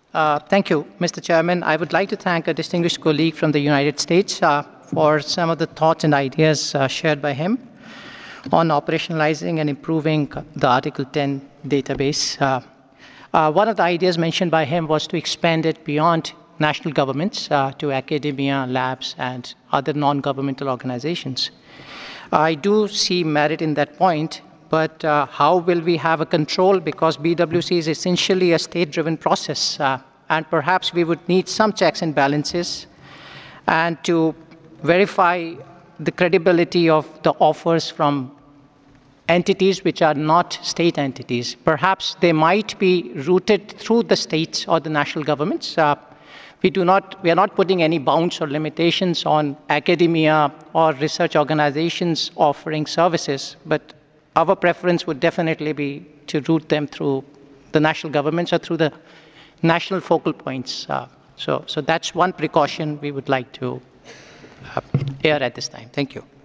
Thank you, Mr. Chairman. I would like to thank a distinguished colleague from the United States for some of the thoughts and ideas shared by him on operationalizing and improving the Article 10 database. One of the ideas mentioned by him was to expand it beyond national governments to academia, labs, and other non-governmental organizations. I do see merit in that point, but how will we have a control? Because BWC is essentially a state-driven process, and perhaps we would need some checks and balances and to verify the credibility of the offers from entities which are not state entities. Perhaps they might be routed through the states or the national governments. We are not putting any bounds or limitations on academia or research organizations offering services, but our preference would definitely be to route them through the national governments or through the national focal points. So that's one precaution we would like to air at this time. Thank you.